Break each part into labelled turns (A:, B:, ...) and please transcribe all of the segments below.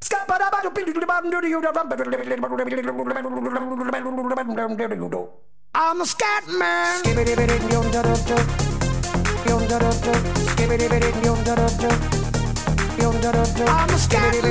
A: I'm a scat man. I'm a scat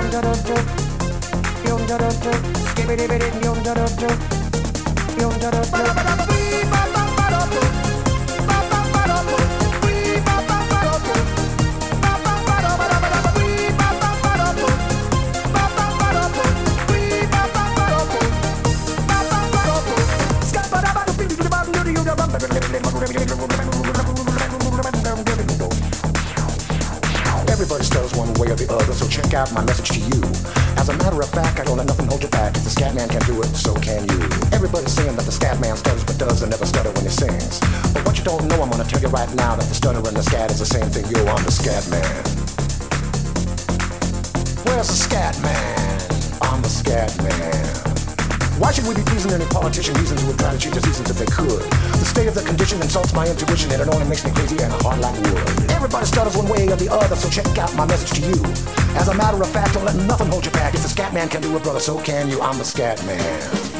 B: Everybody stutters one way or the other, so check out my message to you. As a matter of fact, I don't let nothing hold you back. If the scat man can do it, so can you. Everybody's saying that the scat man stutters but does and never stutter when he sings. But what you don't know, I'm gonna tell you right now that the stutter and the scat is the same thing. Yo, I'm the scat man. Where's the scat man? I'm the scat man. Why should we be pleasing any politician reasons who would try to cheat the seasons if they could? The state of the condition insults my intuition and it only makes me crazy and hard like wood. Everybody stutters one way or the other, so check out my message to you. As a matter of fact, don't let nothing hold you back. If the scat man can do it, brother, so can you. I'm the scat man.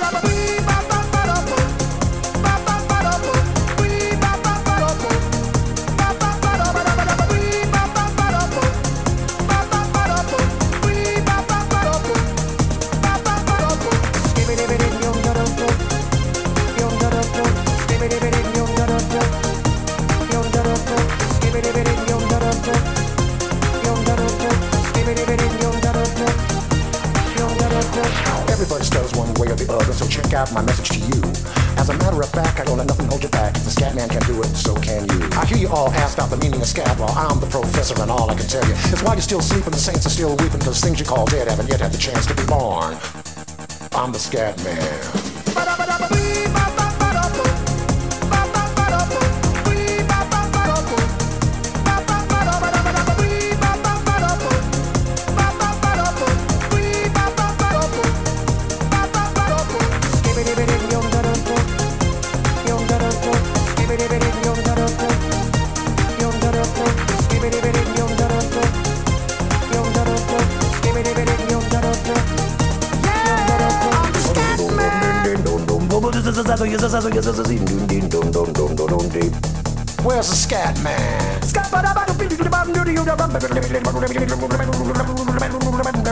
B: Everybody stutters one way or the other, so check out my message to you. As a matter of fact, I don't let nothing hold you back. If the scat man can do it, so can you. I hear you all ask out the meaning of scat, well, I'm the professor and all I can tell you is why you're still sleeping, the saints are still weeping, cause things you call dead haven't yet had the chance to be born. I'm the scat man. Where's the scat man?